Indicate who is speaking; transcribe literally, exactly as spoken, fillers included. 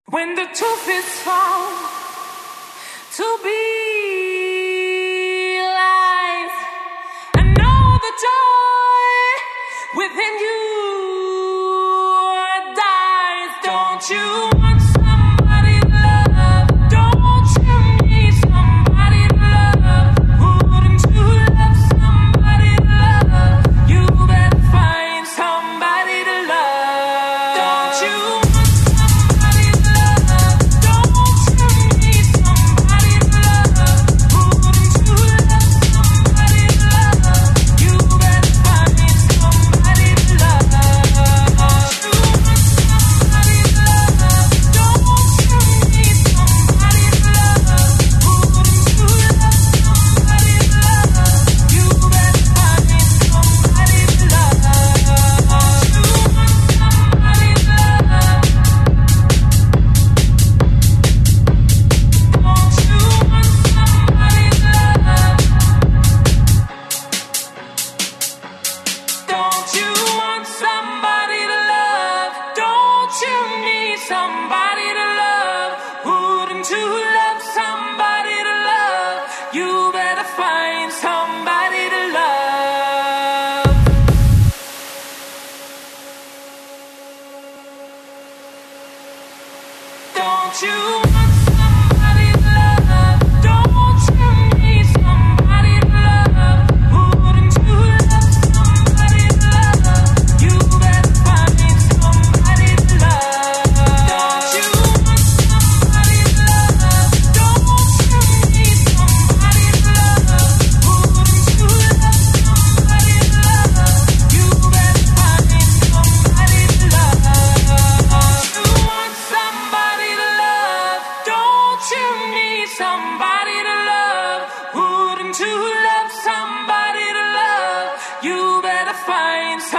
Speaker 1: When the truth is found to be lies, and know the joy within you dies. Don't you want somebody to love? Don't you need somebody to love? Wouldn't you love somebody to love? You better find somebody to love. Don't you? Find